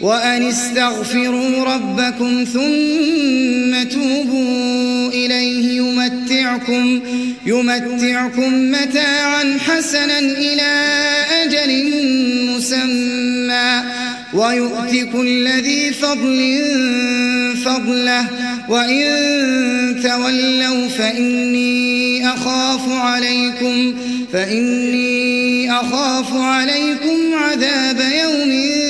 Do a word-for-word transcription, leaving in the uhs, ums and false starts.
وأن استغفروا ربكم ثم توبوا إليه يمتعكم, يمتعكم متاعا حسنا إلى أجل مسمى ويؤت كل ذي فضل فضله وإن تولوا فإني أخاف عليكم, فإني أخاف عليكم عذاب يوم